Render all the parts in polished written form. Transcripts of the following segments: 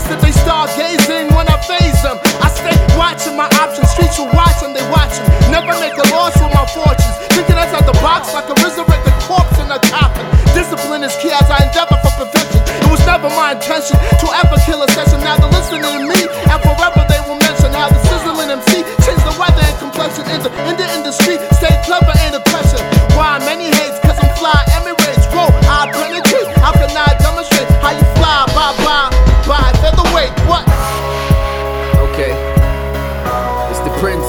that they stargazing when I phase them. I stay watching my options, streets will watch and they watching. Never make a loss with my fortunes. Thinking that's out the box like a resurrected corpse in a coffin. Discipline is key as I endeavor for perfection. It was never my intention to ever kill a session. Now they're listening to me, and forever they will mention how the sizzling MC changed the weather and complexion. In the industry, stay clever ain't a question. Why many hates? Cause I'm fly, Emirates, roll, I penetrate. How can I demonstrate how you fly? Bye, featherweight, what? Okay, it's the Prince.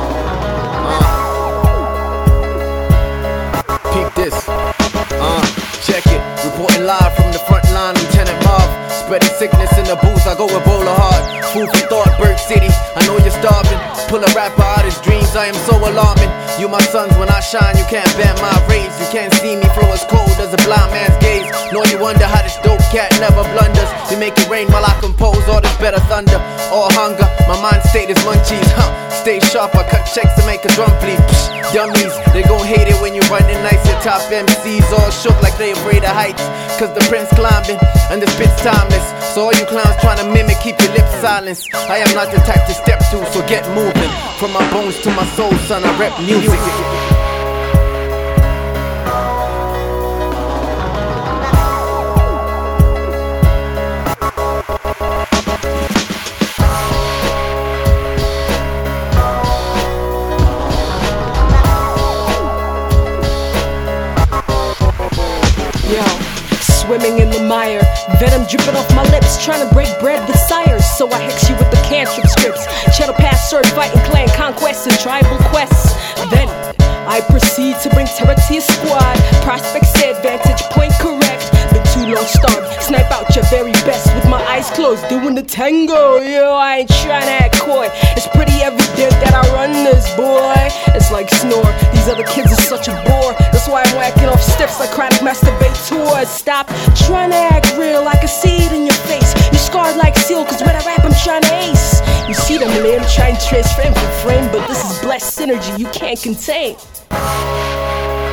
Peep this. Check it. Reporting live from the front line, Lieutenant Marv. Spreading sickness in the booth, I go Ebola hard. Food for thought, Berg City. I know you're starving. Pull a rapper out his dreams, I am so alarming. You my sons, when I shine, you can't bend my rays. You can't see me flow as cold as a blind man's gaze. Nor you wonder how this dope cat never blunders. You make it rain while I compose all this better thunder. All hunger, my mind state is munchies, Stay sharp, I cut checks to make a drum bleed. Psh, dummies, they gon' hate it when you running nice. Your top MCs all shook like they afraid of heights. Cause the Prince climbing, and the spit's timeless. So all you clowns trying to mimic, keep your lips silenced. I am not the type to step to, so get moving. From my bones to my soul, son, I rep music. Swimming in the mire, venom dripping off my lips, trying to break bread with sires. So I hex you with the cantrip scripts. Cheddar pass, sword fighting, clan conquests and tribal quests. Then I proceed to bring terror to your squad. Prospects say vantage point correct. Been too long starved, snipe out your very best with my eyes closed, doing the tango. Yo, I ain't trying to act coy. It's pretty evident that I run this, boy. It's like snore. These other kids are such a bore. That's why I'm whacking off stiffs like chronic masturbate tours. Stop trying to act real, I can see it in your face. You scarred like seal, cause when I rap I'm trying to ace. You see them limb trying to trace frame for frame, but this is blessed synergy you can't contain.